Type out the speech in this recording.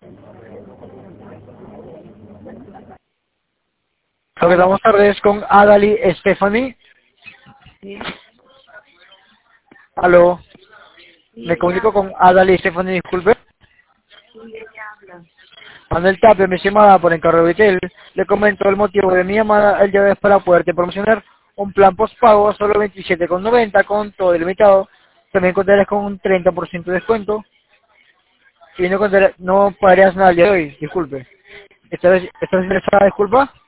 Lo que damos tardes con Adali Stephanie. Sí, Aló, sí, me ella comunico habla. con Adali Stephanie, disculpe. Sí, ella habla. Manuel Tapia, mi llamada por encargo de Vitel. Le comento el motivo de mi llamada el día de hoy es para poderte promocionar un plan postpago a solo 27,90 con todo ilimitado. También contarás con un 30% de descuento y no pagarías nada el día de hoy, disculpe. ¿Estás interesada, disculpa?